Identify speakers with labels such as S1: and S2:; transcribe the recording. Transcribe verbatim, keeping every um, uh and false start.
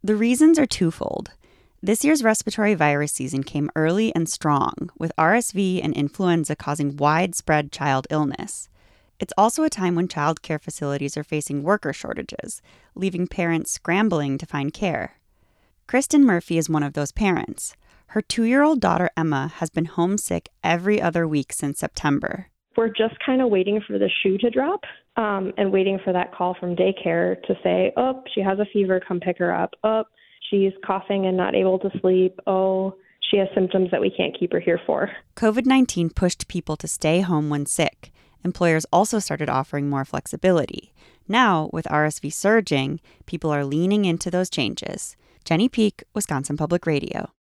S1: The reasons are twofold. This year's respiratory virus season came early and strong, with R S V and influenza causing widespread child illness. It's also a time when child care facilities are facing worker shortages, leaving parents scrambling to find care. Kristen Murphy is one of those parents. Her two-year-old daughter Emma has been homesick every other week since September.
S2: We're just kind of waiting for the shoe to drop um, and waiting for that call from daycare to say, oh, she has a fever, come pick her up. Oh, she's coughing and not able to sleep. Oh, she has symptoms that we can't keep her here for.
S1: covid nineteen pushed people to stay home when sick. Employers also started offering more flexibility. Now, with R S V surging, people are leaning into those changes. Jenny Peak, Wisconsin Public Radio.